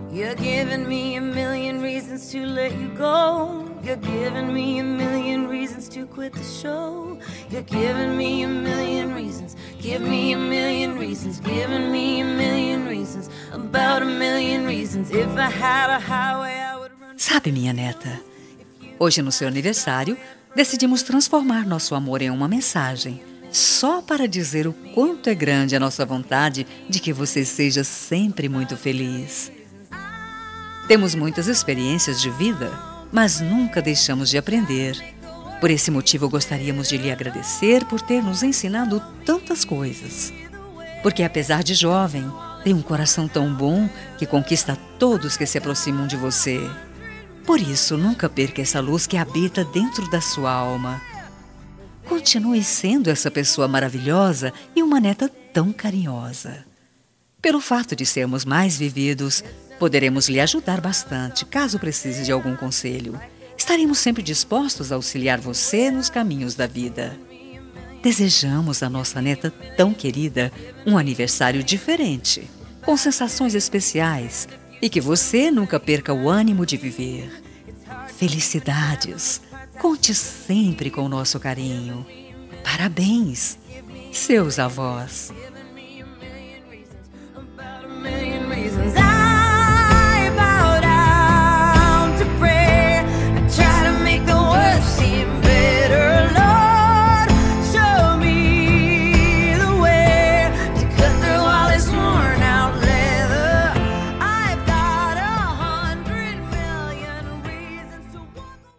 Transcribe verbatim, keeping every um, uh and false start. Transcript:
You're giving me a million reasons to let you go. You're giving me a million reasons to quit the show. You're giving me a million reasons. Give me a million reasons. Giving me a million reasons. About a million reasons. If I had a highway, I would run. Sabe, minha neta, hoje no seu aniversário, decidimos transformar nosso amor em uma mensagem, só para dizer o quanto é grande a nossa vontade de que você seja sempre muito feliz. Temos muitas experiências de vida, mas nunca deixamos de aprender. Por esse motivo, gostaríamos de lhe agradecer por ter nos ensinado tantas coisas. Porque, apesar de jovem, tem um coração tão bom que conquista todos que se aproximam de você. Por isso, nunca perca essa luz que habita dentro da sua alma. Continue sendo essa pessoa maravilhosa e uma neta tão carinhosa. Pelo fato de sermos mais vividos, poderemos lhe ajudar bastante, caso precise de algum conselho. Estaremos sempre dispostos a auxiliar você nos caminhos da vida. Desejamos à nossa neta tão querida um aniversário diferente, com sensações especiais e que você nunca perca o ânimo de viver. Felicidades! Conte sempre com o nosso carinho. Parabéns, seus avós.